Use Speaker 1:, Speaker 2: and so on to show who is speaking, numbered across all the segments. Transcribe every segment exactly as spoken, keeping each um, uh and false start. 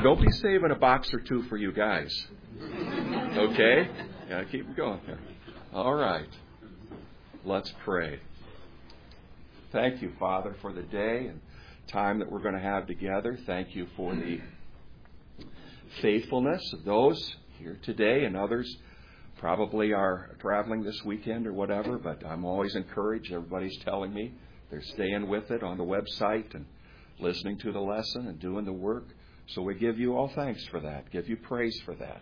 Speaker 1: don't be saving a box or two for you guys. Okay? Yeah, keep it going here. All right. Let's pray. Thank you, Father, for the day and time that we're going to have together. Thank you for the faithfulness of those here today, and others probably are traveling this weekend or whatever, but I'm always encouraged. Everybody's telling me they're staying with it on the website and listening to the lesson and doing the work. So we give you all thanks for that. Give you praise for that.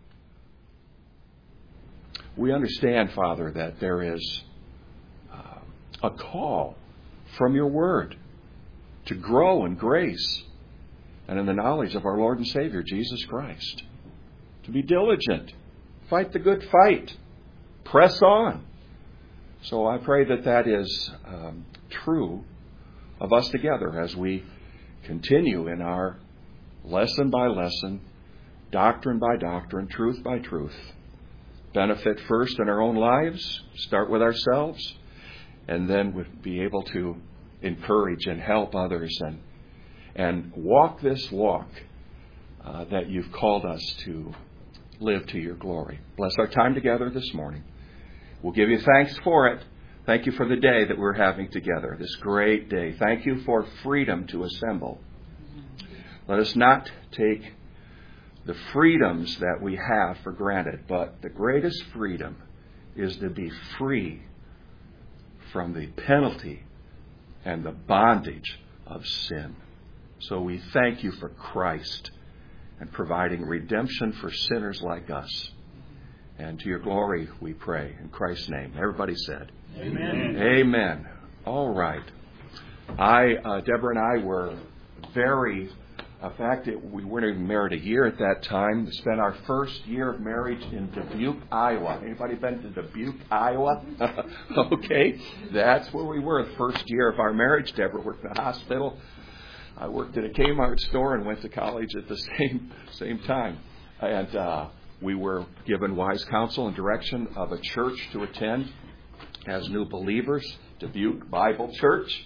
Speaker 1: We understand, Father, that there is uh, a call from your word to grow in grace and in the knowledge of our Lord and Savior, Jesus Christ. To be diligent. Fight the good fight. Press on. So I pray that that is um, true of us together as we continue in our lesson by lesson, doctrine by doctrine, truth by truth. Benefit first in our own lives, start with ourselves, and then we'll be able to encourage and help others and and walk this walk uh, that you've called us to live to your glory. Bless our time together this morning. We'll give you thanks for it. Thank you for the day that we're having together, this great day. Thank you for freedom to assemble. Let us not take the freedoms that we have for granted, but the greatest freedom is to be free from the penalty and the bondage of sin. So we thank you for Christ and providing redemption for sinners like us. And to your glory we pray in Christ's name. Everybody said, Amen. Amen. All right. I, uh, Deborah and I were very, in fact, it, we weren't even married a year at that time. We spent our first year of marriage in Dubuque, Iowa. Anybody been to Dubuque, Iowa? Okay. That's where we were the first year of our marriage. Deborah worked in a hospital. I worked at a Kmart store and went to college at the same same time. And uh, we were given wise counsel and direction of a church to attend as new believers, Dubuque Bible Church.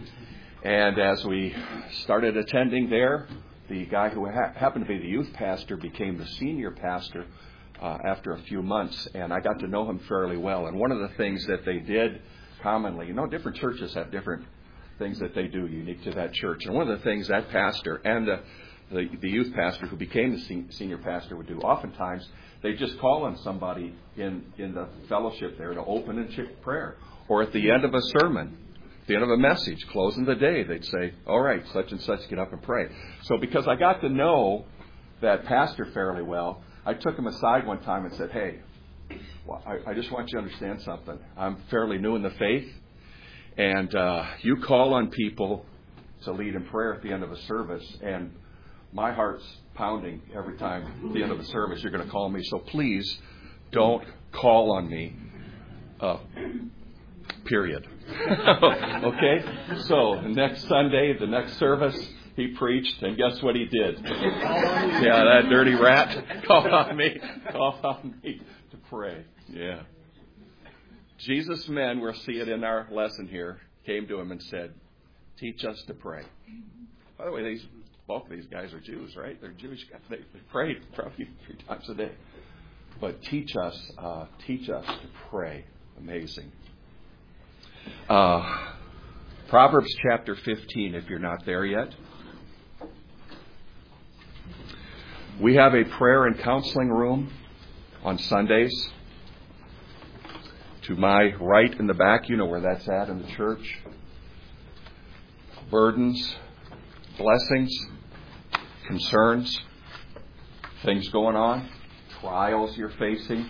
Speaker 1: And as we started attending there, the guy who ha- happened to be the youth pastor became the senior pastor uh, after a few months. And I got to know him fairly well. And one of the things that they did commonly, you know, different churches have different things that they do unique to that church. And one of the things that pastor and the, the, the youth pastor who became the sen- senior pastor would do, oftentimes they just call on somebody in, in the fellowship there to open in prayer. Or at the end of a sermon, at the end of a message, closing the day, they'd say, all right, such and such, get up and pray. So because I got to know that pastor fairly well, I took him aside one time and said, hey, well, I, I just want you to understand something. I'm fairly new in the faith. And uh, you call on people to lead in prayer at the end of a service, and my heart's pounding every time at the end of a service you're going to call me. So please don't call on me, uh, period. Okay? So the next Sunday, the next service, he preached, and guess what he did? Yeah, that dirty rat called on me, called on me to pray. Yeah. Jesus' men, we'll see it in our lesson here, came to him and said, teach us to pray. By the way, these both of these guys are Jews, right? They're Jewish guys. They pray probably three times a day. But teach us, uh, teach us to pray. Amazing. Uh, Proverbs chapter fifteen, if you're not there yet. We have a prayer and counseling room on Sundays. To my right in the back, you know where that's at in the church. Burdens, blessings, concerns, things going on, trials you're facing,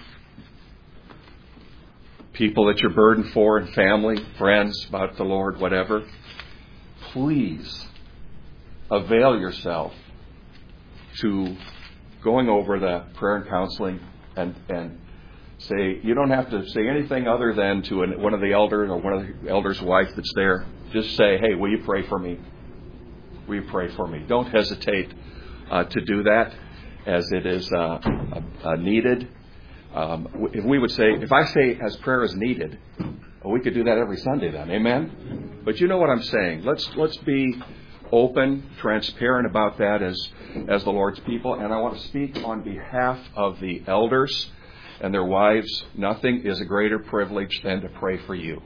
Speaker 1: people that you're burdened for, and family, friends, about the Lord, whatever. Please avail yourself to going over the prayer and counseling and and say, you don't have to say anything other than to an, one of the elders or one of the elders' wife that's there. Just say, hey, will you pray for me? Will you pray for me? Don't hesitate uh, to do that as it is uh, uh, uh, needed. Um, if we would say, if I say as prayer is needed, well, we could do that every Sunday then. Amen? But you know what I'm saying. Let's let's be open, transparent about that as, as the Lord's people. And I want to speak on behalf of the elders and their wives. Nothing is a greater privilege than to pray for you.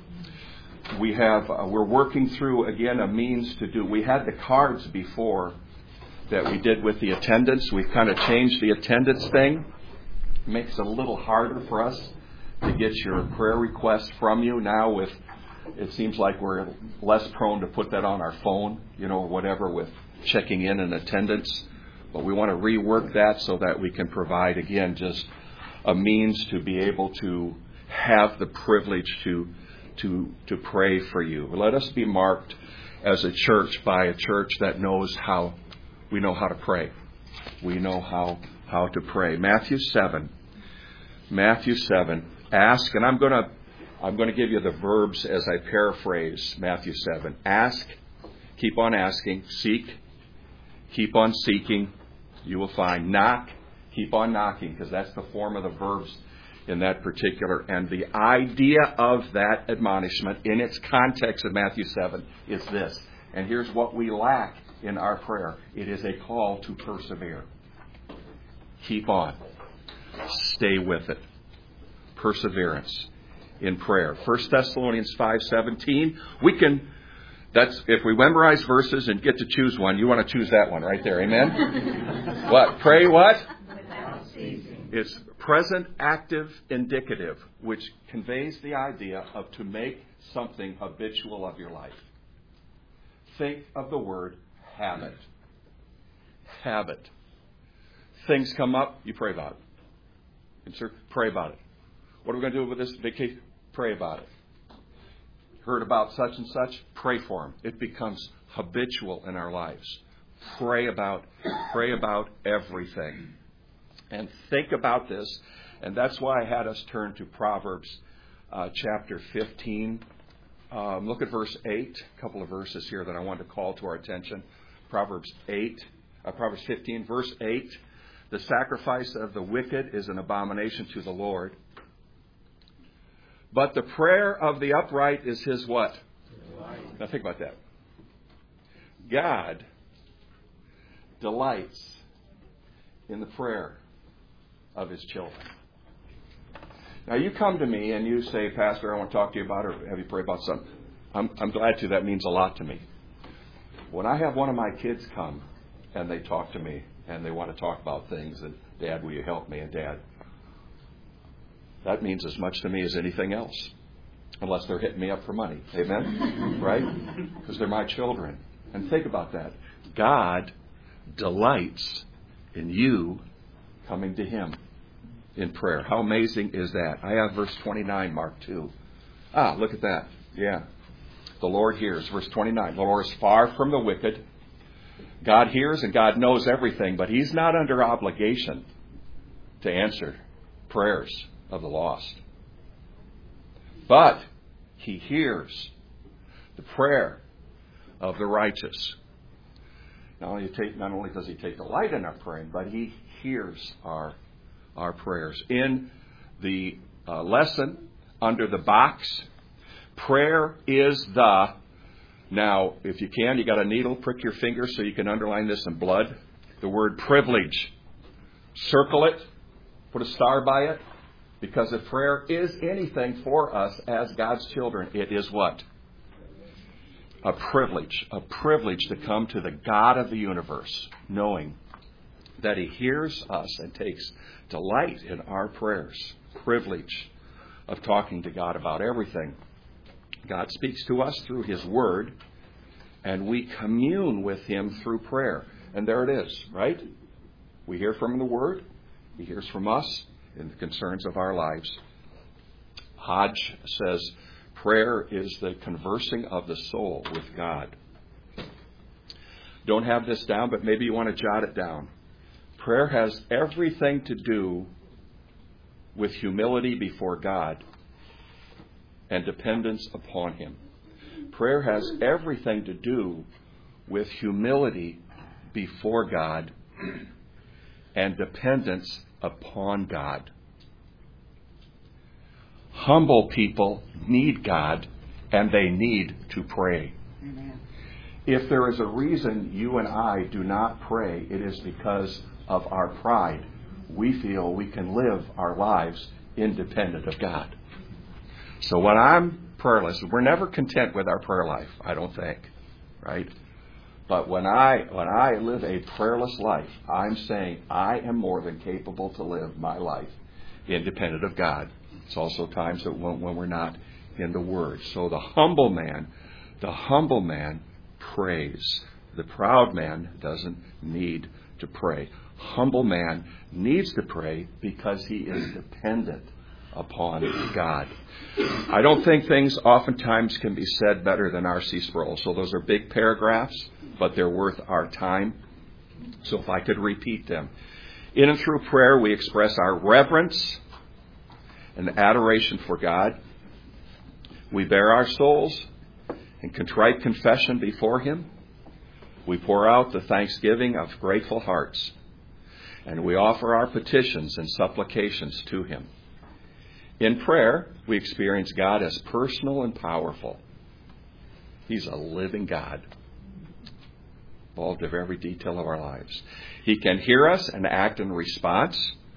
Speaker 1: We have, uh, we're working through, again, a means to do. We had the cards before that we did with the attendance. We've kind of changed the attendance thing. It makes it a little harder for us to get your prayer requests from you now. With it seems like we're less prone to put that on our phone, you know, or whatever, with checking in and attendance. But we want to rework that so that we can provide, again, just a means to be able to have the privilege to to to pray for you. Let us be marked as a church by a church that knows how we know how to pray. We know how how to pray. Matthew seven. Matthew seven. Ask, and I'm going to I'm going to give you the verbs as I paraphrase Matthew seven. Ask, keep on asking. Seek, keep on seeking. You will find. Knock, keep on knocking, because that's the form of the verbs in that particular. And the idea of that admonishment in its context of Matthew seven is this. And here's what we lack in our prayer. It is a call to persevere. Keep on. Stay with it. Perseverance in prayer. First Thessalonians five seventeen. We can, that's, if we memorize verses and get to choose one, you want to choose that one right there. Amen? What? Pray what?
Speaker 2: Without ceasing.
Speaker 1: It's present active indicative, which conveys the idea of to make something habitual of your life. Think of the word habit. Habit. Things come up, you pray about it. Insert, pray about it. What are we going to do with this vacation? Pray about it. Heard about such and such? Pray for them. It becomes habitual in our lives. Pray about, pray about everything. And think about this. And that's why I had us turn to Proverbs uh, chapter fifteen. Um, look at verse eight. A couple of verses here that I want to call to our attention. Proverbs eight, uh, Proverbs fifteen, verse eight. The sacrifice of the wicked is an abomination to the Lord, but the prayer of the upright is his what? Delight. Now think about that. God delights in the prayer of his children. Now you come to me and you say, Pastor, I want to talk to you about it, or have you pray about something. I'm, I'm glad to. That means a lot to me. When I have one of my kids come and they talk to me and they want to talk about things, and Dad, will you help me? And Dad, that means as much to me as anything else. Unless they're hitting me up for money. Amen? Right? Because they're my children. And think about that. God delights in you coming to him in prayer. How amazing is that? I have verse twenty-nine marked too. Ah, look at that. Yeah. The Lord hears. Verse twenty-nine. The Lord is far from the wicked. God hears and God knows everything, but he's not under obligation to answer prayers of the lost. But he hears the prayer of the righteous. Not only, take, not only does he take delight in our praying, but he hears our, our prayers. In the uh, lesson under the box, prayer is the, now if you can, you got a needle, prick your finger so you can underline this in blood. The word privilege. Circle it. Put a star by it. Because if prayer is anything for us as God's children, it is what? A privilege. A privilege to come to the God of the universe, knowing that he hears us and takes delight in our prayers. Privilege of talking to God about everything. God speaks to us through his word, and we commune with him through prayer. And there it is, right? We hear from the word. He hears from us in the concerns of our lives. Hodge says, prayer is the conversing of the soul with God. Don't have this down, but maybe you want to jot it down. Prayer has everything to do with humility before God and dependence upon him. Prayer has everything to do with humility before God and dependence upon God. Humble people need God, and they need to pray.
Speaker 2: Amen.
Speaker 1: If there is a reason you and I do not pray, it is because of our pride. We feel we can live our lives independent of God. So when I'm prayerless, we're never content with our prayer life, I don't think, right? But when I when I live a prayerless life, I'm saying I am more than capable to live my life independent of God. It's also times that when, when we're not in the Word. So the humble man, the humble man prays. The proud man doesn't need to pray. Humble man needs to pray because he is dependent upon God. I don't think things oftentimes can be said better than R C Sproul. So those are big paragraphs, but they're worth our time. So if I could repeat them. In and through prayer, we express our reverence and adoration for God. We bare our souls in contrite confession before Him. We pour out the thanksgiving of grateful hearts. And we offer our petitions and supplications to Him. In prayer, we experience God as personal and powerful. He's a living God, involved in every detail of our lives. He can hear us and act in response.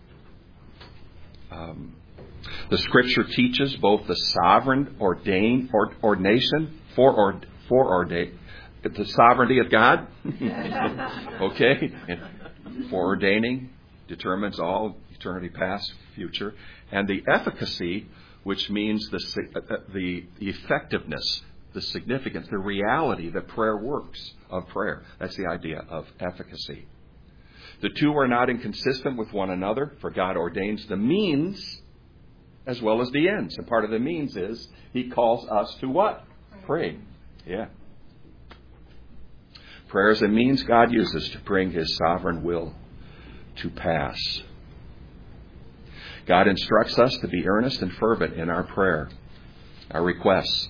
Speaker 1: Um, the Scripture teaches both the sovereign ordain, or, ordination, for, foreordain, the sovereignty of God. Okay? And foreordaining determines all eternity past, future. And the efficacy, which means the, the effectiveness, the significance, the reality that prayer works of prayer. That's the idea of efficacy. The two are not inconsistent with one another, for God ordains the means as well as the ends. And part of the means is He calls us to what? Pray. Yeah. Prayer is a means God uses to bring His sovereign will to pass. God instructs us to be earnest and fervent in our prayer, our requests.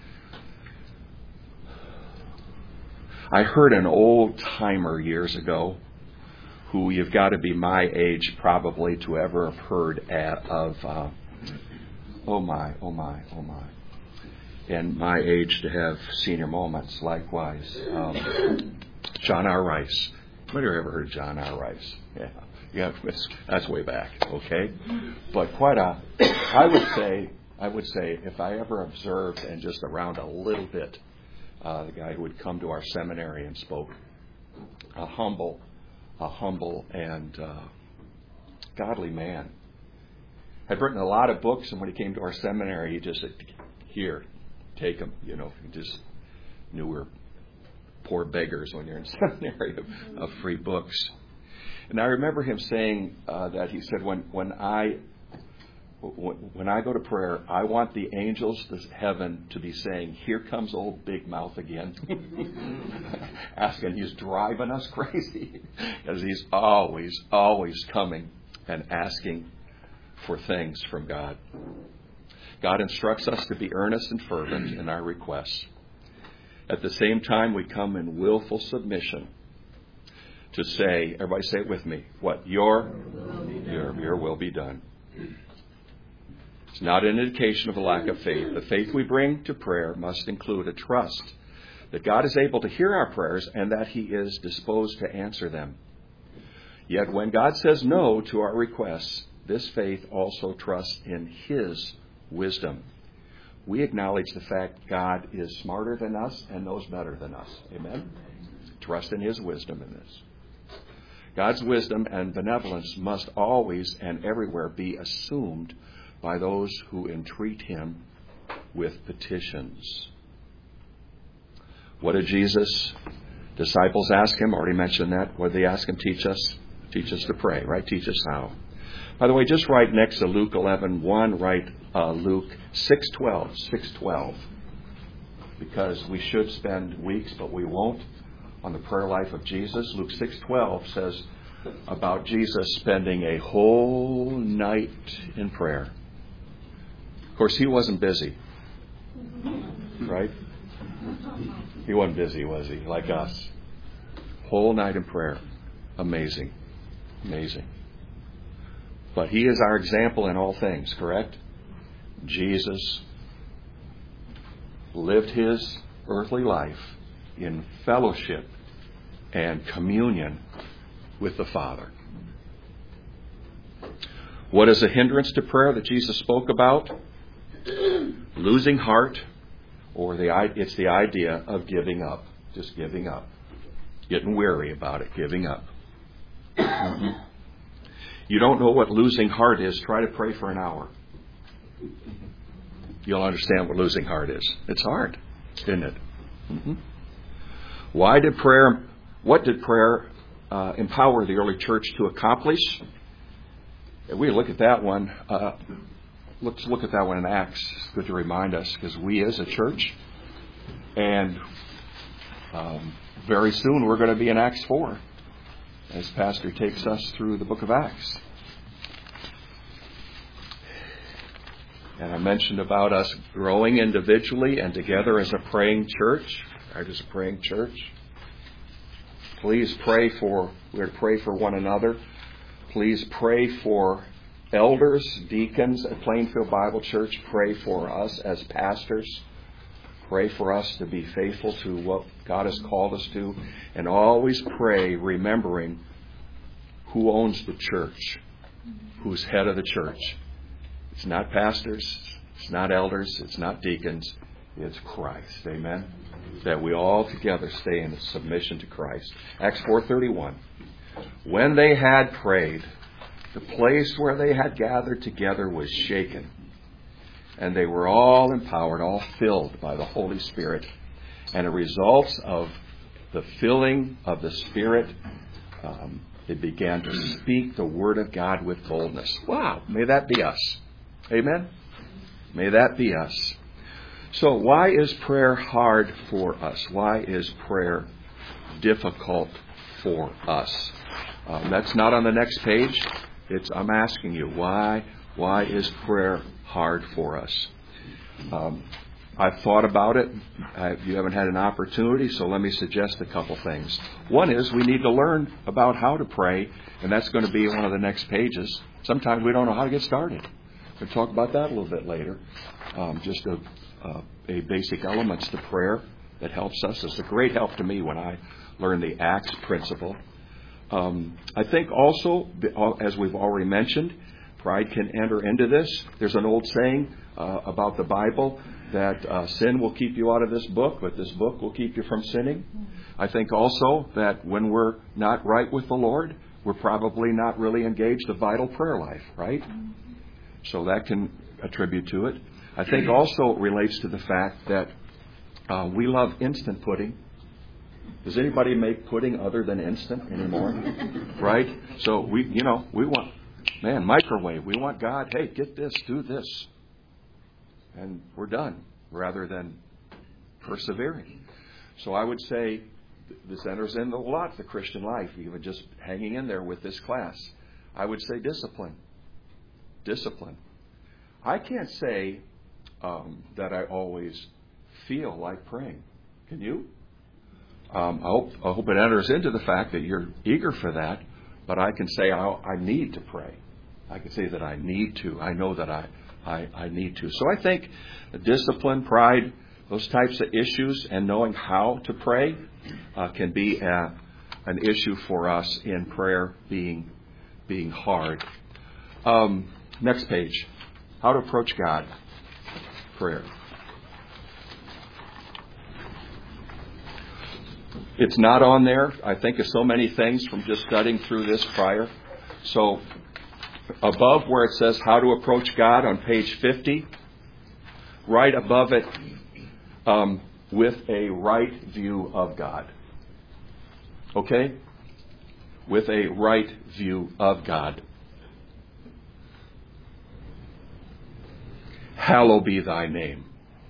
Speaker 1: I heard an old timer years ago, who you've got to be my age probably to ever have heard at, of, uh, oh my, oh my, oh my. And my age to have senior moments likewise. Um, John R. Rice. Anybody ever heard of John R. Rice? Yeah. Yeah, that's way back, okay? But quite a, I would say, I would say if I ever observed and just around a little bit, uh, the guy who would come to our seminary and spoke, a humble, a humble and uh, godly man. Had written a lot of books, and when he came to our seminary, he just said, here, take them, you know, he just knew we were poor beggars when you're in seminary of, of free books. And I remember him saying uh, that he said, when when I when I go to prayer, I want the angels of heaven to be saying, here comes old Big Mouth again. Asking, he's driving us crazy. Because he's always, always coming and asking for things from God. God instructs us to be earnest and fervent in our requests. At the same time, we come in willful submission to say, everybody say it with me, what? Your, your, your will be done. It's not an indication of a lack of faith. The faith we bring to prayer must include a trust that God is able to hear our prayers and that He is disposed to answer them. Yet when God says no to our requests, this faith also trusts in His wisdom. We acknowledge the fact God is smarter than us and knows better than us. Amen? Trust in His wisdom in this. God's wisdom and benevolence must always and everywhere be assumed by those who entreat Him with petitions. What did Jesus' disciples ask Him? Already mentioned that. What did they ask Him? Teach us. Teach us to pray, right? Teach us how. By the way, just write next to Luke eleven one, write uh, Luke six twelve, six twelve. Because we should spend weeks, but we won't, on the prayer life of Jesus. Luke six twelve says about Jesus spending a whole night in prayer. Of course, He wasn't busy, right? He wasn't busy, was He? Like us. Whole night in prayer. Amazing. Amazing. But He is our example in all things, correct? Jesus lived His earthly life in fellowship and communion with the Father. What is a hindrance to prayer that Jesus spoke about? Losing heart, or the it's the idea of giving up, just giving up, getting weary about it, giving up. Mm-hmm. You don't know what losing heart is, try to pray for an hour. You'll understand what losing heart is. It's hard, isn't it? Mm-hmm. Why did prayer, what did prayer uh, empower the early church to accomplish? If we look at that one, uh, let's look at that one in Acts. It's good to remind us, because we as a church, and um, very soon we're going to be in Acts four, as Pastor takes us through the book of Acts. And I mentioned about us growing individually and together as a praying church, right, as a praying church. Please pray for, we're to pray for one another. Please pray for elders, deacons at Plainfield Bible Church. Pray for us as pastors. Pray for us to be faithful to what God has called us to. And always pray remembering who owns the church, who's head of the church. It's not pastors, it's not elders, it's not deacons, it's Christ. Amen? That we all together stay in submission to Christ. Acts four thirty-one. When they had prayed, the place where they had gathered together was shaken, and they were all empowered, all filled by the Holy Spirit. And a result of the filling of the Spirit, um, they began to speak the Word of God with boldness. Wow, may that be us. Amen? May that be us. So why is prayer hard for us? Why is prayer difficult for us? Um, that's not on the next page. It's I'm asking you, why why is prayer hard for us? Um, I've thought about it. I, you haven't had an opportunity, so let me suggest a couple things. One is we need to learn about how to pray, and that's going to be one of the next pages. Sometimes we don't know how to get started. We'll talk about that a little bit later. Um, just a, uh, a basic elements to prayer that helps us. It's a great help to me when I learn the Acts principle. Um, I think also, as we've already mentioned, pride can enter into this. There's an old saying uh, about the Bible that uh, sin will keep you out of this book, but this book will keep you from sinning. I think also that when we're not right with the Lord, we're probably not really engaged a vital prayer life, right? So that can attribute to it. I think also it relates to the fact that uh, we love instant pudding. Does anybody make pudding other than instant anymore? Right? So we, you know, we want, man, microwave. We want God, hey, get this, do this. And we're done, rather than persevering. So I would say this enters into a lot of the Christian life, even just hanging in there with this class. I would say discipline. Discipline. I can't say um, that I always feel like praying. Can you? Um, I hope I hope it enters into the fact that you're eager for that. But I can say I, I need to pray. I can say that I need to. I know that I, I, I need to. So I think discipline, pride, those types of issues, and knowing how to pray uh, can be a, an issue for us in prayer being being hard. Um, Next page. How to approach God. Prayer. It's not on there. I think of so many things from just studying through this prior. So above where it says how to approach God on page fifty, right above it, um, with a right view of God. Okay? With a right view of God. Hallowed be thy name.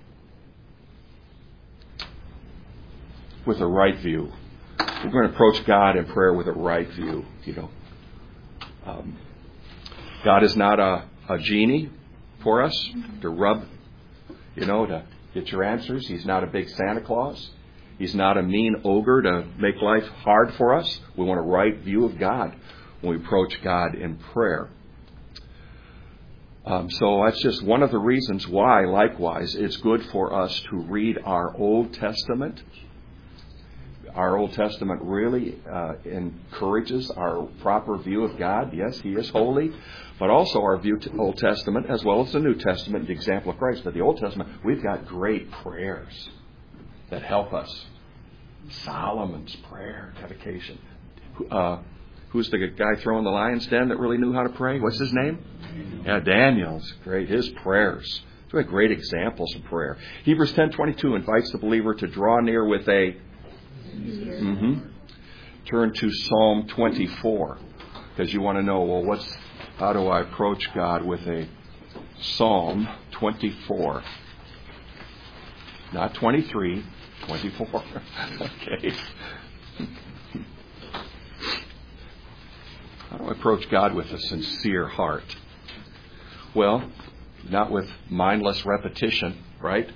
Speaker 1: With a right view. We're going to approach God in prayer with a right view. You know, um, God is not a, a genie for us to rub, you know, to get your answers. He's not a big Santa Claus. He's not a mean ogre to make life hard for us. We want a right view of God when we approach God in prayer. Um, so that's just one of the reasons why, likewise, it's good for us to read our Old Testament our Old Testament really uh, encourages our proper view of God. Yes, He is holy, but also our view to Old Testament as well as the New Testament, the example of Christ. But the Old Testament, we've got great prayers that help us. Solomon's prayer, dedication. Uh, who's the guy throwing the lion's den that really knew how to pray? What's his name? Yeah, Daniel's great. His prayers. So we have great examples of prayer. Hebrews ten twenty-two invites the believer to draw near with a... Mm-hmm. Turn to Psalm twenty-four, because you want to know, well, what's how do I approach God with a Psalm twenty-four? Not twenty-three, twenty-four. Okay. How do I approach God with a sincere heart? Well, not with mindless repetition, right?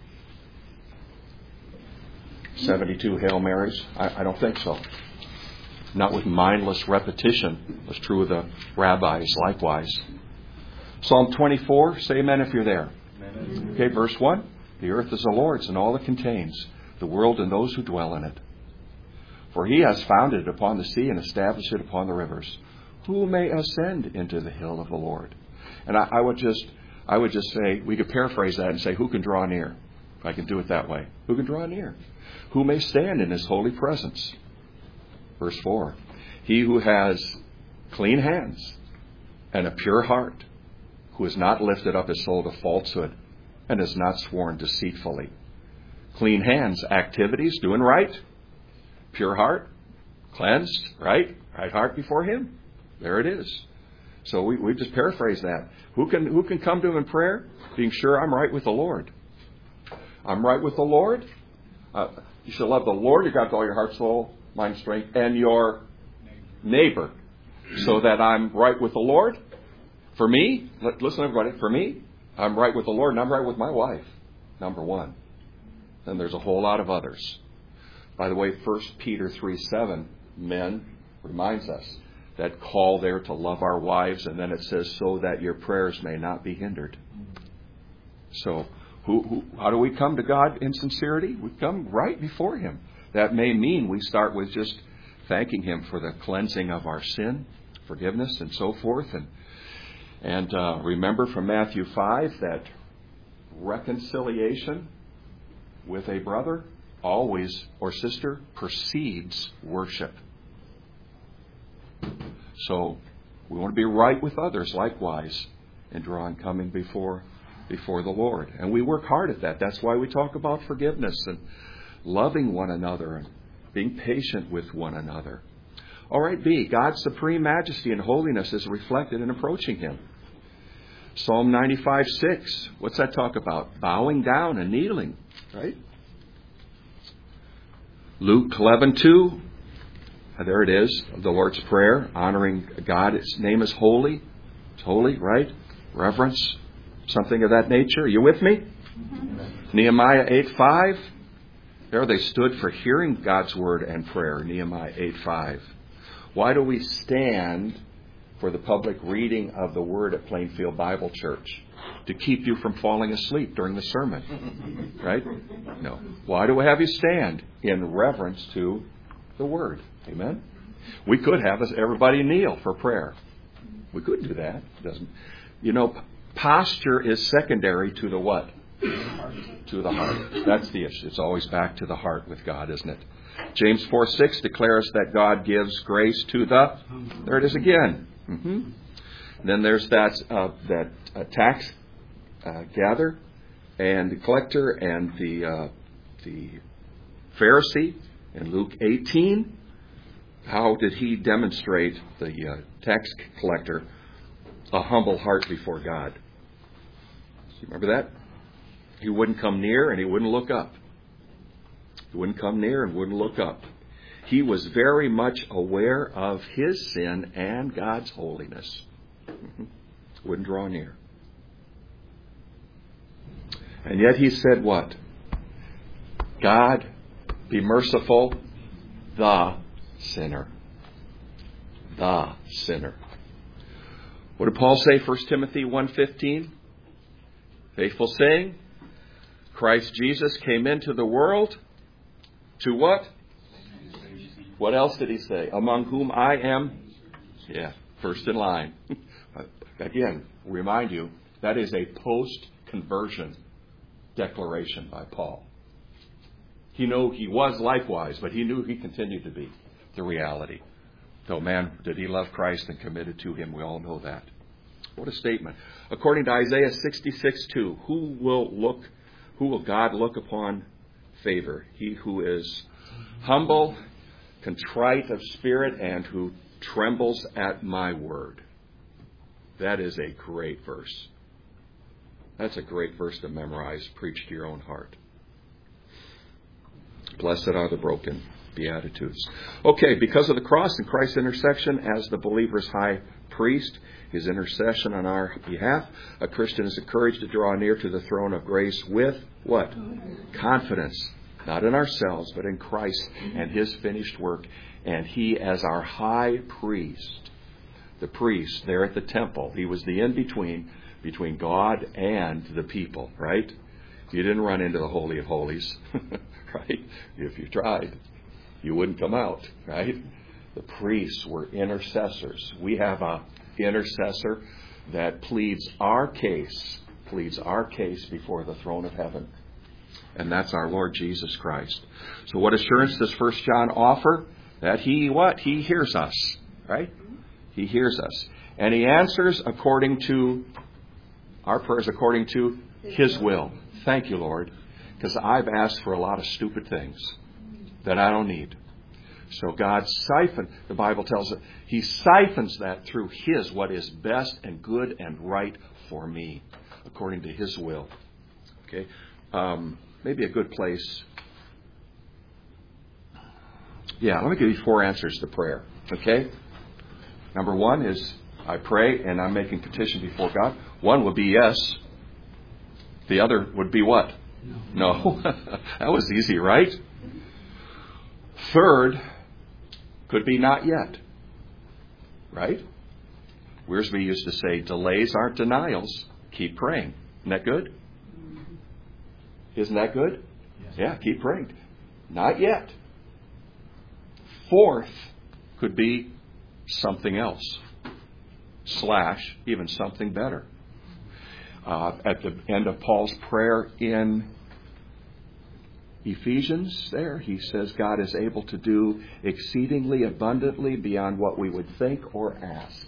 Speaker 1: seventy-two Hail Marys? I, I don't think so. Not with mindless repetition. That's true of the rabbis likewise. Psalm twenty-four, say amen if you're there. Amen. Okay, verse one. The earth is the Lord's and all it contains, the world and those who dwell in it. For He has founded it upon the sea and established it upon the rivers. Who may ascend into the hill of the Lord? And I, I would just, I would just say, we could paraphrase that and say, who can draw near? If I can do it that way. Who can draw near? Who may stand in His holy presence? Verse four. He who has clean hands and a pure heart, who has not lifted up his soul to falsehood and has not sworn deceitfully. Clean hands, activities, doing right. Pure heart, cleansed, right? Right heart before Him. There it is. So we, we just paraphrase that. Who can who can come to Him in prayer? Being sure I'm right with the Lord. I'm right with the Lord. Uh, you shall love the Lord your God with all your heart, soul, mind, strength, and your neighbor. So that I'm right with the Lord. For me, listen everybody, for me, I'm right with the Lord and I'm right with my wife. Number one. Then there's a whole lot of others. By the way, First Peter three seven, men, reminds us that call there to love our wives, and then it says, so that your prayers may not be hindered. So, who, who, how do we come to God in sincerity? We come right before Him. That may mean we start with just thanking Him for the cleansing of our sin, forgiveness, and so forth. And, and uh, remember from Matthew five that reconciliation with a brother always, or sister, precedes worship. So we want to be right with others likewise in drawing coming before before the Lord. And we work hard at that. That's why we talk about forgiveness and loving one another and being patient with one another. All right, B, God's supreme majesty and holiness is reflected in approaching Him. Psalm ninety-five six, what's that talk about? Bowing down and kneeling, right? Luke eleven two, there it is, the Lord's Prayer, honoring God. Its name is holy. It's holy, right? Reverence, something of that nature. Are you with me? Mm-hmm. Nehemiah eight five, there they stood for hearing God's word and prayer. Nehemiah eight five. Why do we stand for the public reading of the Word at Plainfield Bible Church? To keep you from falling asleep during the sermon. Right? No. Why do we have you stand? In reverence to the Word. Amen? We could have us everybody kneel for prayer. We could do that. It doesn't. You know, posture is secondary to the what? To the heart. That's the issue. It's always back to the heart with God, isn't it? James four six declares that God gives grace to the... There it is again. Mm-hmm. Then there's that uh, that uh, tax uh, gather and the collector and the uh, the Pharisee in Luke eighteen. How did he demonstrate, the uh, tax collector, a humble heart before God? You remember that? He wouldn't come near and he wouldn't look up. He wouldn't come near and wouldn't look up. He was very much aware of his sin and God's holiness. Wouldn't draw near. And yet he said what? God, be merciful, the sinner. The sinner. What did Paul say, First Timothy one fifteen? Faithful saying, Christ Jesus came into the world to what? What else did he say? Among whom I am, yeah, first in line. Again, remind you, that is a post-conversion declaration by Paul. He knew he was likewise, but he knew he continued to be the reality. So, man, did he love Christ and committed to him? We all know that. What a statement. According to Isaiah sixty-six two, who will look, who will God look upon favor? He who is humble, contrite of spirit, and who trembles at my word. That is a great verse. That's a great verse to memorize, preach to your own heart. Blessed are the broken. Beatitudes. Okay, because of the cross and Christ's intersection as the believer's high priest, his intercession on our behalf, a Christian is encouraged to draw near to the throne of grace with what? Confidence. Not in ourselves, but in Christ and his finished work. And he as our high priest, the priest there at the temple, he was the in-between between God and the people, right? You didn't run into the Holy of Holies, right? If you tried, you wouldn't come out, right? The priests were intercessors. We have a intercessor that pleads our case, pleads our case before the throne of heaven. And that's our Lord Jesus Christ. So what assurance does First John offer? That he what? He hears us, right? He hears us. And he answers according to, our prayers according to his will. Thank you, Lord. Because I've asked for a lot of stupid things that I don't need. So God siphons, the Bible tells us, he siphons that through his, what is best and good and right for me, according to his will. Okay? Um, maybe a good place. Yeah, let me give you four answers to prayer. Okay? Number one is, I pray and I'm making petition before God. One would be yes. The other would be what? No. No. That was easy, right? Third could be not yet. Right? Wiersbe used to say, delays aren't denials. Keep praying. Isn't that good? Isn't that good? Yes. Yeah, keep praying. Not yet. Fourth could be something else. Slash, even something better. Uh, at the end of Paul's prayer in Ephesians there, he says God is able to do exceedingly abundantly beyond what we would think or ask.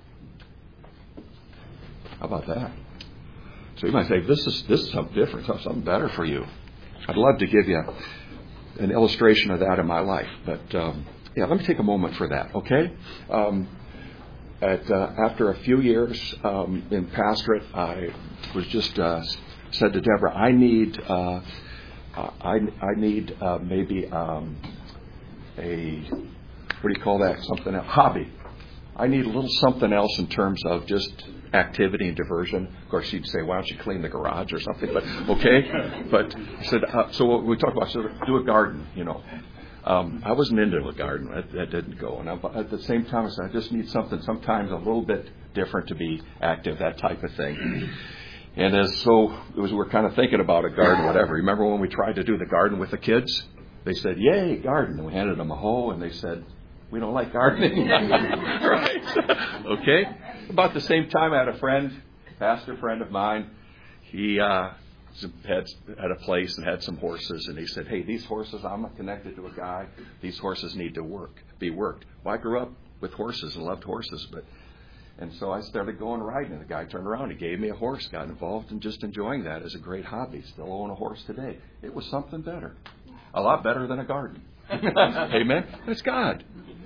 Speaker 1: How about that? So you might say, this is this is something different, something better for you. I'd love to give you an illustration of that in my life. But um, yeah, let me take a moment for that, okay? Um, at uh, after a few years um, in pastorate, I was just uh, said to Deborah, I need... Uh, Uh, I, I need uh, maybe um, a, what do you call that, something else, hobby. I need a little something else in terms of just activity and diversion. Of course, she'd say, why don't you clean the garage or something? But okay. But I said, uh, so what we talked about, so do a garden, you know. Um, I wasn't into a garden. That, that didn't go. And I, at the same time, I said, I just need something sometimes a little bit different to be active, that type of thing. And as so, it was, we were kind of thinking about a garden, whatever. Remember when we tried to do the garden with the kids? They said, yay, garden. And we handed them a hoe, and they said, we don't like gardening. Right? Okay? About the same time, I had a friend, pastor friend of mine. He uh, had, had a place and had some horses, and he said, hey, these horses, I'm connected to a guy. These horses need to work, be worked. Well, I grew up with horses and loved horses, but... And so I started going riding, and the guy turned around. He gave me a horse, got involved in just enjoying that as a great hobby. Still own a horse today. It was something better. A lot better than a garden. Amen? It's God.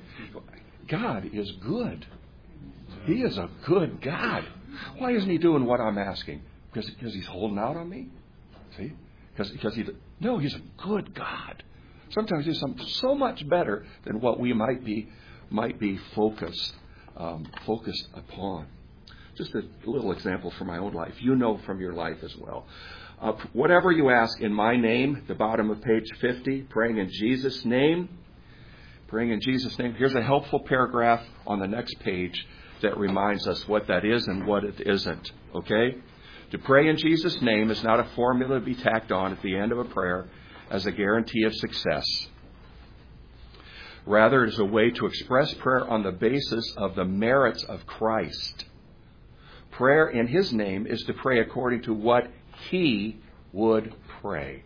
Speaker 1: God is good. He is a good God. Why isn't he doing what I'm asking? Because, because he's holding out on me? See? Because, because he... No, he's a good God. Sometimes he's something so much better than what we might be, might be focused Um, focused upon. Just a little example from my own life. You know from your life as well. Uh, whatever you ask in my name, the bottom of page fifty, praying in Jesus' name. Praying in Jesus' name. Here's a helpful paragraph on the next page that reminds us what that is and what it isn't. Okay? To pray in Jesus' name is not a formula to be tacked on at the end of a prayer as a guarantee of success. Rather, it is a way to express prayer on the basis of the merits of Christ. Prayer in His name is to pray according to what He would pray.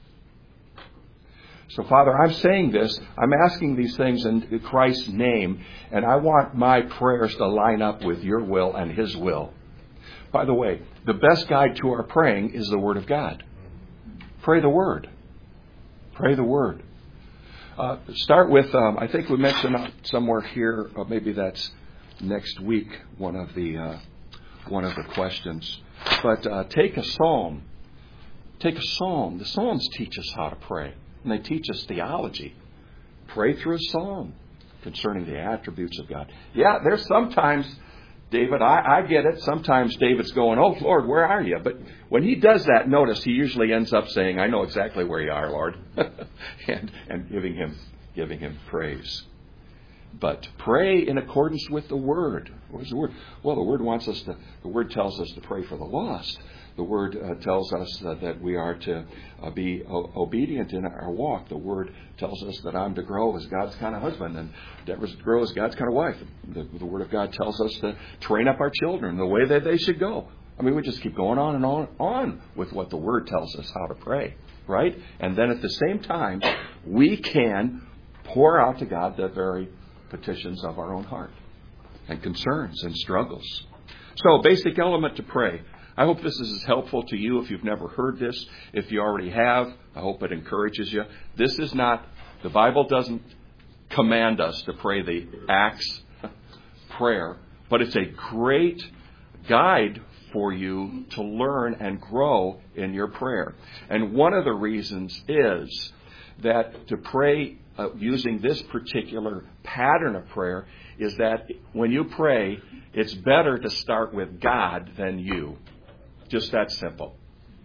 Speaker 1: So, Father, I'm saying this. I'm asking these things in Christ's name, and I want my prayers to line up with your will and His will. By the way, the best guide to our praying is the Word of God. Pray the Word. Pray the Word. Uh, start with, um, I think we mentioned somewhere here, or maybe that's next week, one of the uh, one of the questions. But uh, take a psalm. Take a psalm. The Psalms teach us how to pray. And they teach us theology. Pray through a psalm concerning the attributes of God. Yeah, there's sometimes, David, I, I get it. Sometimes David's going, oh, Lord, where are you? But when he does that, notice he usually ends up saying, I know exactly where you are, Lord. and and giving him giving him praise. But pray in accordance with the Word. What is the Word? Well, the Word wants us to, the Word tells us to pray for the lost. The Word uh, tells us uh, that we are to uh, be o- obedient in our walk. The Word tells us that I'm to grow as God's kind of husband and Deborah's to grow as God's kind of wife. The, the Word of God tells us to train up our children the way that they should go. I mean, we just keep going on and on on with what the Word tells us how to pray, right? And then at the same time, we can pour out to God the very petitions of our own heart and concerns and struggles. So, basic element to pray. I hope this is helpful to you if you've never heard this. If you already have, I hope it encourages you. This is not, the Bible doesn't command us to pray the Acts prayer, but it's a great guide for you to learn and grow in your prayer. And one of the reasons is that to pray uh, using this particular pattern of prayer is that when you pray, it's better to start with God than you. Just that simple.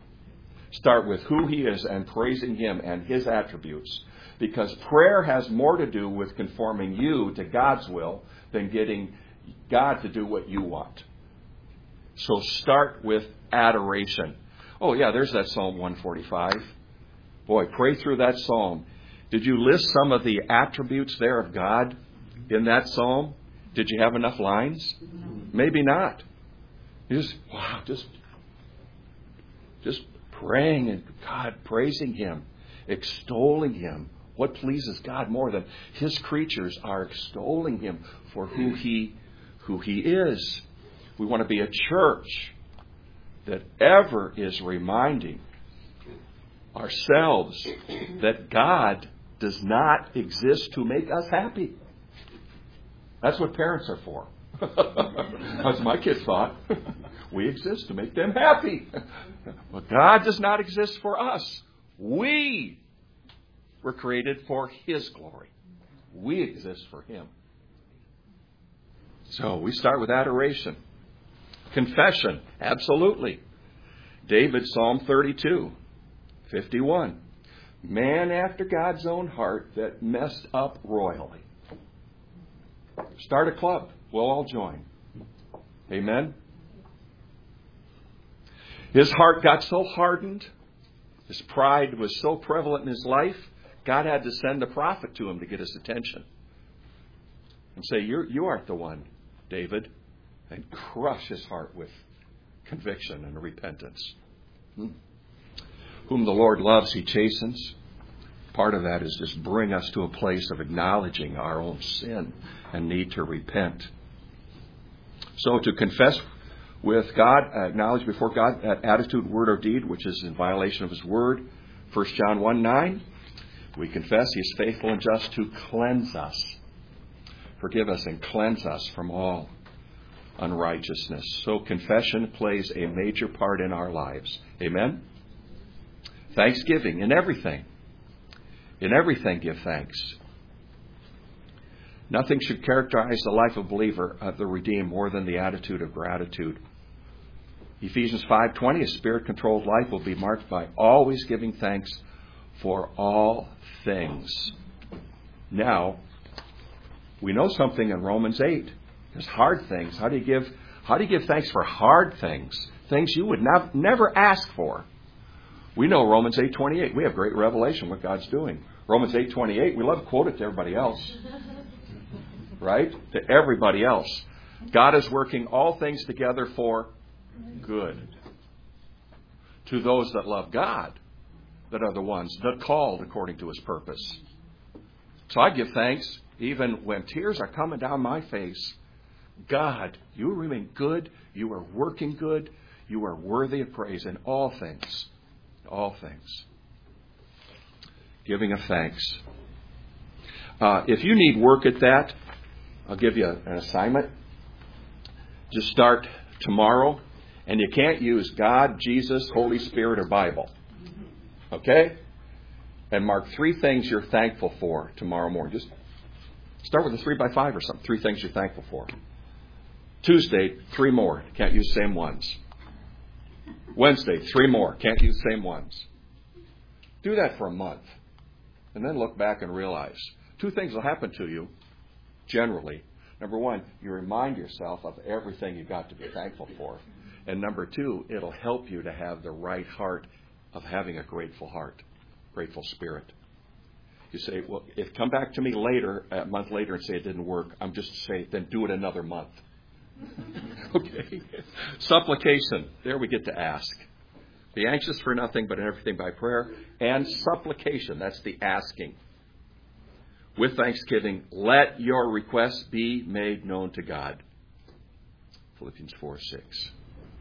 Speaker 1: Start with who He is and praising Him and His attributes. Because prayer has more to do with conforming you to God's will than getting God to do what you want. So start with adoration. Oh yeah, there's that Psalm one forty-five. Boy, pray through that psalm. Did you list some of the attributes there of God in that psalm? Did you have enough lines? Maybe not. You just, wow, just... Just praying and God, praising Him, extolling Him. What pleases God more than His creatures are extolling Him for who He, who He is. We want to be a church that ever is reminding ourselves that God does not exist to make us happy. That's what parents are for. That's my kids thought. We exist to make them happy. But God does not exist for us. We were created for His glory. We exist for Him. So we start with adoration. Confession, absolutely. David, Psalm thirty-two, fifty-one. Man after God's own heart that messed up royally. Start a club. We'll all join. Amen? His heart got so hardened, his pride was so prevalent in his life, God had to send a prophet to him to get his attention. And say, You're, you aren't the one, David. And crush his heart with conviction and repentance. Hmm. Whom the Lord loves, He chastens. Part of that is just bring us to a place of acknowledging our own sin and need to repent. So to confess with God, acknowledge before God that attitude, word, or deed, which is in violation of His word. First John one nine, we confess He is faithful and just to cleanse us. Forgive us and cleanse us from all unrighteousness. So confession plays a major part in our lives. Amen? Thanksgiving in everything. In everything give thanks. Nothing should characterize the life of a believer of the redeemed more than the attitude of gratitude. Ephesians five twenty, a spirit-controlled life will be marked by always giving thanks for all things. Now, we know something in Romans eight. There's hard things. How do you give, how do you give thanks for hard things? Things you would not, never ask for. We know Romans eight twenty-eight. We have great revelation what God's doing. Romans eight twenty-eight, we love to quote it to everybody else. Right? To everybody else. God is working all things together for good. To those that love God, that are the ones that called according to His purpose. So I give thanks even when tears are coming down my face. God, you remain good. You are working good. You are worthy of praise in all things. All things. Giving of thanks. Uh, if you need work at that, I'll give you an assignment. Just start tomorrow. And you can't use God, Jesus, Holy Spirit, or Bible. Okay? And mark three things you're thankful for tomorrow morning. Just start with a three by five or something. Three things you're thankful for. Tuesday, three more. Can't use the same ones. Wednesday, three more. Can't use the same ones. Do that for a month. And then look back and realize two things will happen to you generally. Number one, you remind yourself of everything you've got to be thankful for. And number two, it'll help you to have the right heart of having a grateful heart, grateful spirit. You say, well, if come back to me later, a month later, and say it didn't work, I'm just saying, then do it another month. Okay. Supplication. There we get to ask. Be anxious for nothing, but in everything by prayer. And supplication. That's the asking. With thanksgiving, let your requests be made known to God. Philippians four six.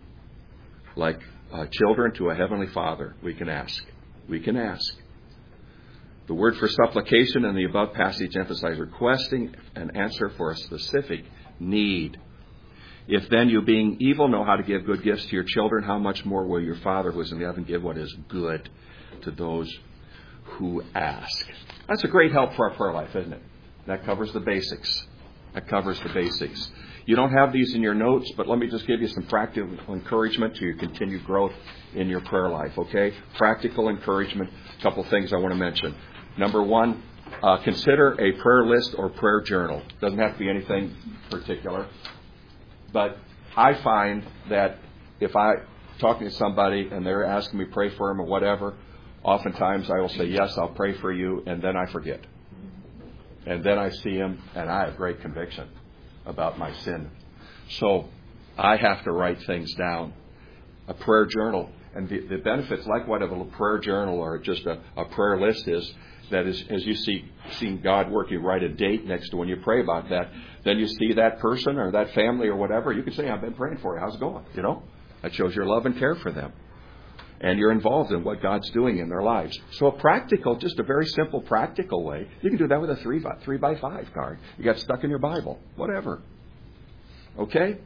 Speaker 1: Like uh, children to a heavenly Father, we can ask. We can ask. The word for supplication in the above passage emphasizes requesting an answer for a specific need. If then you being evil know how to give good gifts to your children, how much more will your Father who is in heaven give what is good to those who ask? That's a great help for our prayer life, isn't it? That covers the basics. That covers the basics. You don't have these in your notes, but let me just give you some practical encouragement to your continued growth in your prayer life, okay? Practical encouragement. A couple things I want to mention. Number one, uh, consider a prayer list or prayer journal. Doesn't have to be anything particular. But I find that if I'm talking to somebody and they're asking me to pray for them or whatever, oftentimes I will say, yes, I'll pray for you, and then I forget. And then I see him, and I have great conviction about my sin. So I have to write things down. A prayer journal. And the, the benefits, like what a prayer journal or just a, a prayer list is, that is, as you see seeing God work, you write a date next to when you pray about that. Then you see that person or that family or whatever. You can say, I've been praying for you. How's it going? You know, that shows your love and care for them. And you're involved in what God's doing in their lives. So a practical, just a very simple practical way. You can do that with a three by, three by five card. You got stuck in your Bible. Whatever. Okay?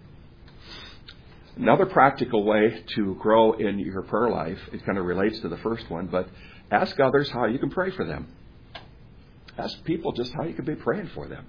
Speaker 1: Another practical way to grow in your prayer life, it kind of relates to the first one, but ask others how you can pray for them. Ask people just how you can be praying for them.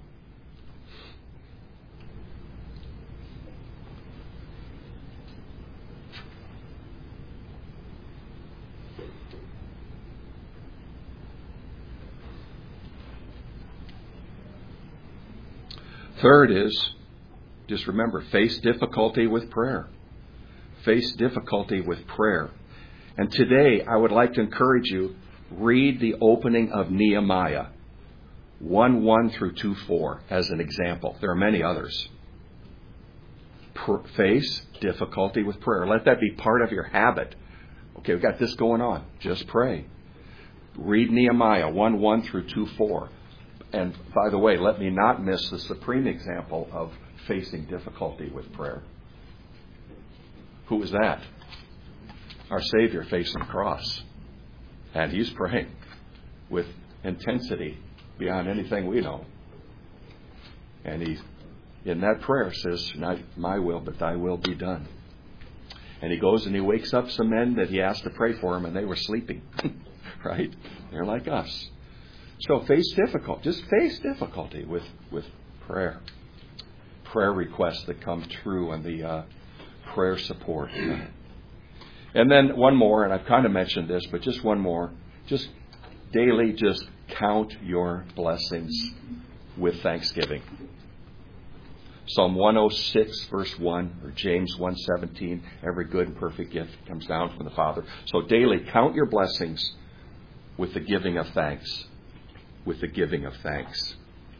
Speaker 1: Third is, just remember, face difficulty with prayer. Face difficulty with prayer. And today, I would like to encourage you, read the opening of Nehemiah, one one through two four, as an example. There are many others. Pr- face difficulty with prayer. Let that be part of your habit. Okay, we've got this going on. Just pray. Read Nehemiah one one through two four. And by the way, let me not miss the supreme example of facing difficulty with prayer. Who was that? Our Savior facing the cross. And He's praying with intensity beyond anything we know. And He, in that prayer, says, not my will, but thy will be done. And He goes and He wakes up some men that He asked to pray for Him, and they were sleeping. Right? They're like us. So face difficulty. Just face difficulty with, with prayer. Prayer requests that come through and the uh, prayer support. And then one more, and I've kind of mentioned this, but just one more. Just daily just count your blessings with thanksgiving. Psalm one oh six, verse one, or James one seventeen, every good and perfect gift comes down from the Father. So daily count your blessings with the giving of thanks. with the giving of thanks.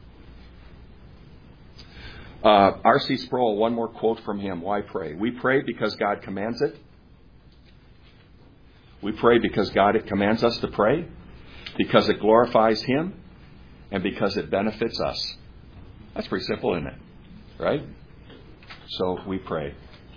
Speaker 1: Uh, R C Sproul, one more quote from him. Why pray? We pray because God commands it. We pray because God commands us to pray, because it glorifies Him, and because it benefits us. That's pretty simple, isn't it? Right? So we pray.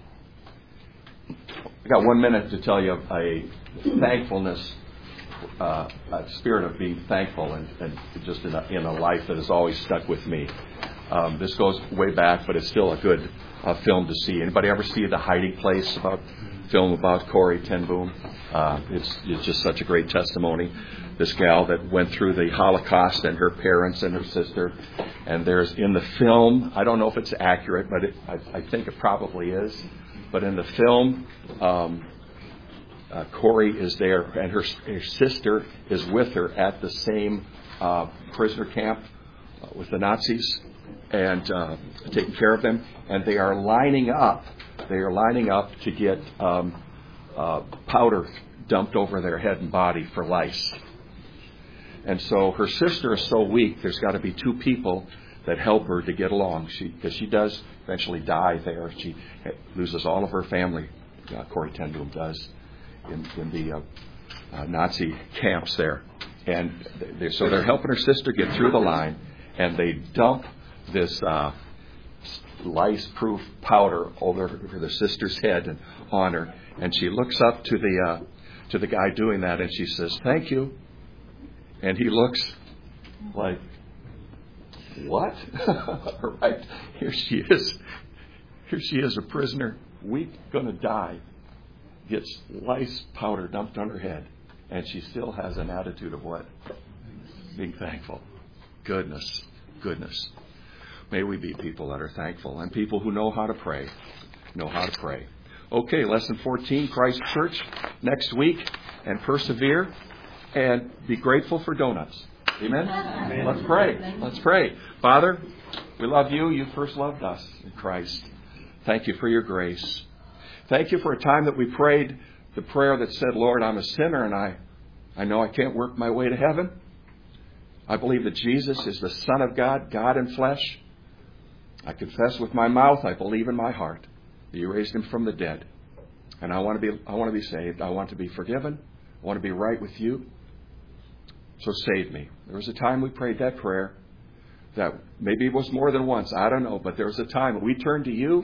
Speaker 1: I got one minute to tell you a thankfulness, uh, a spirit of being thankful, and, and just in a, in a life that has always stuck with me. Um, this goes way back, but it's still a good uh, film to see. Anybody ever see The Hiding Place? About film about Corrie ten Boom? Uh, it's, it's just such a great testimony. This gal that went through the Holocaust, and her parents and her sister. And there's in the film, I don't know if it's accurate, but it, I, I think it probably is. But in the film, um, uh, Corrie is there, and her, her sister is with her at the same uh, prisoner camp uh, with the Nazis, and uh, taking care of them. And they are lining up. They are lining up to get um, uh, powder dumped over their head and body for lice. And so her sister is so weak, there's got to be two people that help her to get along. She, because she does eventually die there. She loses all of her family. Uh, Corrie ten Boom does in, in the uh, uh, Nazi camps there. And they, so they're helping her sister get through the line, and they dump this uh, lice-proof powder over her, the sister's head and on her. And she looks up to the uh, to the guy doing that, and she says, "Thank you." And he looks like, what? Right? Here she is. Here she is, a prisoner, weak, going to die. Gets lice powder dumped on her head. And she still has an attitude of what? Being thankful. Goodness. Goodness. May we be people that are thankful, and people who know how to pray. Know how to pray. Okay, lesson fourteen, Christ Church, next week. And persevere. And be grateful for donuts. Amen? Amen? Let's pray. Let's pray. Father, we love you. You first loved us in Christ. Thank you for your grace. Thank you for a time that we prayed the prayer that said, Lord, I'm a sinner, and I, I know I can't work my way to heaven. I believe that Jesus is the Son of God, God in flesh. I confess with my mouth, I believe in my heart that you raised him from the dead. And I want to be I want to be saved. I want to be forgiven. I want to be right with you. So save me. There was a time we prayed that prayer that maybe it was more than once. I don't know. But there was a time that we turned to you,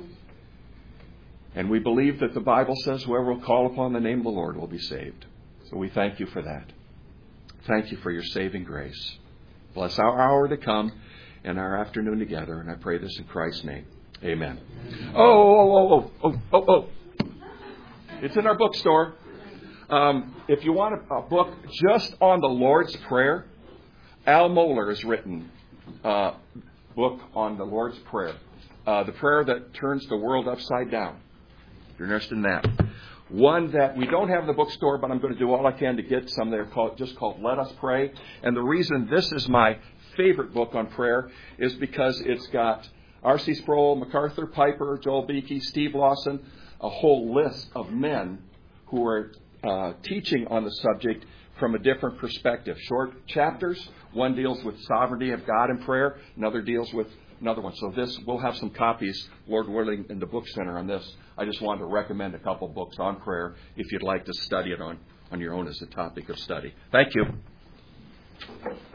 Speaker 1: and we believe that the Bible says whoever will call upon the name of the Lord will be saved. So we thank you for that. Thank you for your saving grace. Bless our hour to come and our afternoon together. And I pray this in Christ's name. Amen. Oh, oh, oh, oh, oh, oh, oh. It's in our bookstore. Um, if you want a, a book just on the Lord's Prayer, Al Mohler has written a book on the Lord's Prayer. Uh, the prayer that turns the world upside down. If you're interested in that. One that we don't have in the bookstore, but I'm going to do all I can to get some there, called, just called Let Us Pray. And the reason this is my favorite book on prayer is because it's got R C Sproul, MacArthur, Piper, Joel Beakey, Steve Lawson, a whole list of men who are Uh, teaching on the subject from a different perspective. Short chapters. One deals with sovereignty of God in prayer. Another deals with another one. So this, we'll have some copies, Lord willing, in the book center on this. I just wanted to recommend a couple books on prayer if you'd like to study it on, on your own as a topic of study. Thank you.